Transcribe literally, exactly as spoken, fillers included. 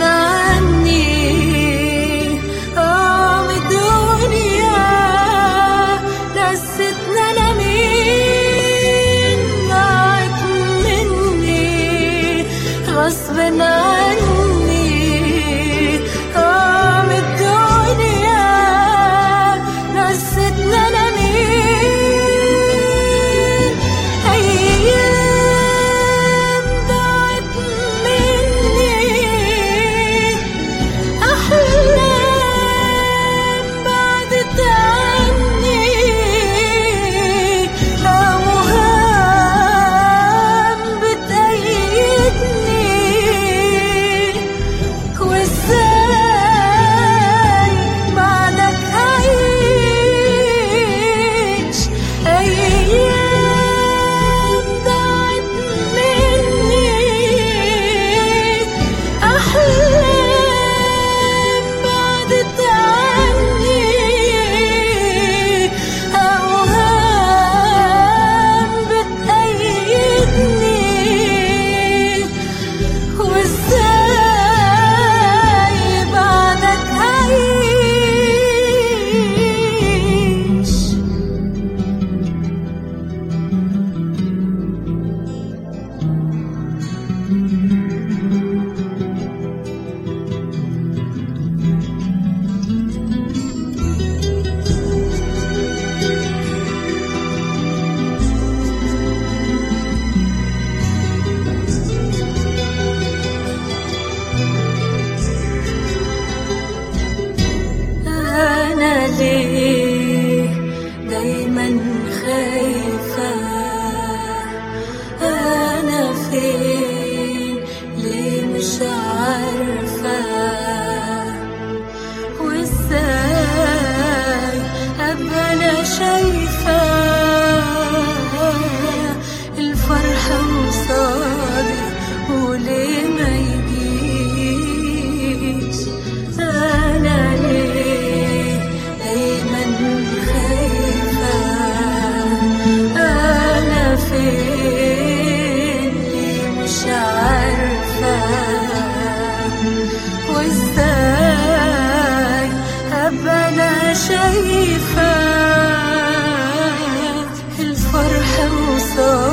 عني. اه من الدنيا نستنى انا مين، ضاعت مني غصب عني. اه من الدنيا نستنى انا مين، ايام ضاعت مني، احلام بعدت عني، اوهام بتأيدني. وازاي بعدك هعيش ايام ضاعت مني، احلام بعدت عني، اوهام بتأيدني. وازاي بعدك هعيش. أنا ليه دايما خايفة؟ أنا فين ليه مش عارفة؟ وإزاي أبقى أنا شايفة الفرحة قصادي وليه ما يجيش؟ أنا ليه دايما خايفة؟ أنا فين ليه مش عارفة؟ وإزاي أبقى أنا شايفة الفرحة قصادي